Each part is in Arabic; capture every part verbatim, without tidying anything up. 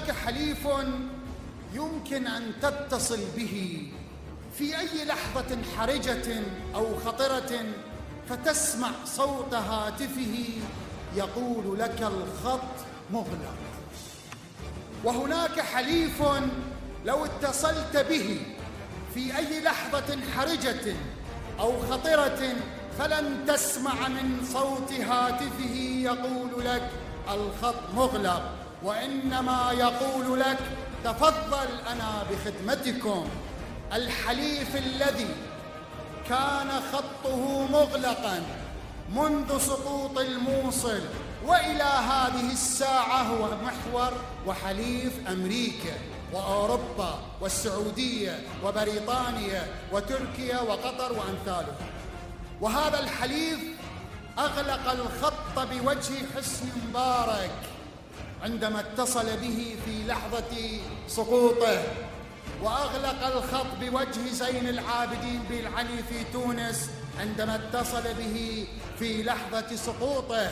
هناك حليف يمكن أن تتصل به في أي لحظة حرجة أو خطرة فتسمع صوت هاتفه يقول لك الخط مغلق. وهناك حليف لو اتصلت به في أي لحظة حرجة أو خطرة فلن تسمع من صوت هاتفه يقول لك الخط مغلق، وإنما يقول لك تفضل أنا بخدمتكم. الحليف الذي كان خطه مغلقا منذ سقوط الموصل وإلى هذه الساعة هو محور وحليف أمريكا وأوروبا والسعودية وبريطانيا وتركيا وقطر وأمثالها. وهذا الحليف أغلق الخط بوجه حسني مبارك عندما اتصل به في لحظة سقوطه، وأغلق الخط بوجه زين العابدين بالعلي في تونس عندما اتصل به في لحظة سقوطه،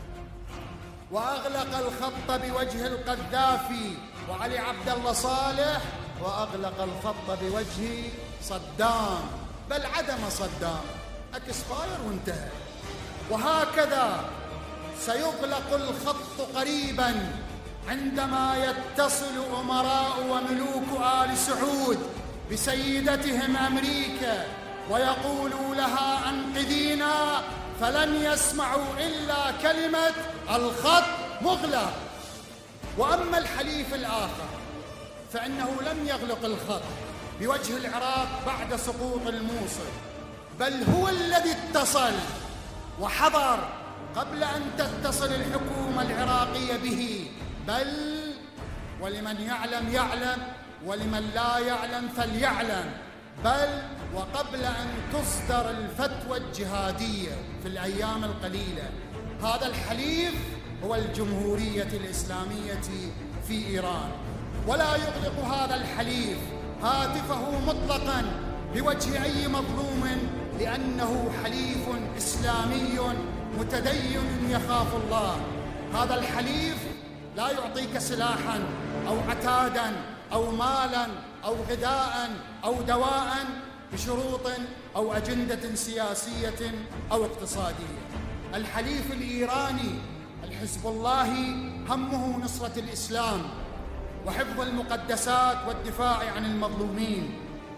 وأغلق الخط بوجه القذافي وعلي عبد الله صالح، وأغلق الخط بوجه صدام، بل عدم صدام، اكسباير وانتهى. وهكذا سيغلق الخط قريبا عندما يتصل أمراء وملوك آل سعود بسيدتهم أمريكا ويقولوا لها أنقذينا، فلن يسمعوا إلا كلمة الخط مغلق. وأما الحليف الآخر فإنه لم يغلق الخط بوجه العراق بعد سقوط الموصل، بل هو الذي اتصل وحضر قبل أن تتصل الحكومة العراقية به، بل ولمن يعلم يعلم ولمن لا يعلم فليعلم، بل وقبل أن تصدر الفتوى الجهادية في الأيام القليلة. هذا الحليف هو الجمهورية الإسلامية في إيران، ولا يغلق هذا الحليف هاتفه مطلقا بوجه أي مظلوم، لأنه حليف إسلامي متدين يخاف الله. هذا الحليف لا يعطيك سلاحا أو عتادا أو مالا أو غذاء أو دواء بشروط أو أجندة سياسية أو اقتصادية. الحليف الإيراني الحزب الله همه نصرة الإسلام وحفظ المقدسات والدفاع عن المظلومين.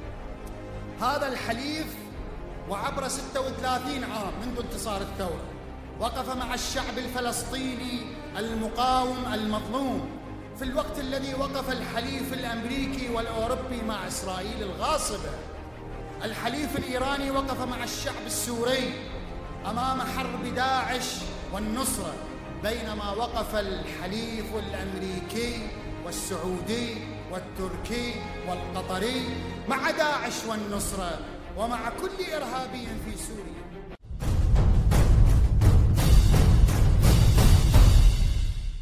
هذا الحليف وعبر ستة وثلاثين عام منذ انتصار الثورة وقف مع الشعب الفلسطيني المقاوم المظلوم في الوقت الذي وقف الحليف الأمريكي والأوروبي مع إسرائيل الغاصبة. الحليف الإيراني وقف مع الشعب السوري أمام حرب داعش والنصرة، بينما وقف الحليف الأمريكي والسعودي والتركي والقطري مع داعش والنصرة ومع كل إرهابي في سوريا.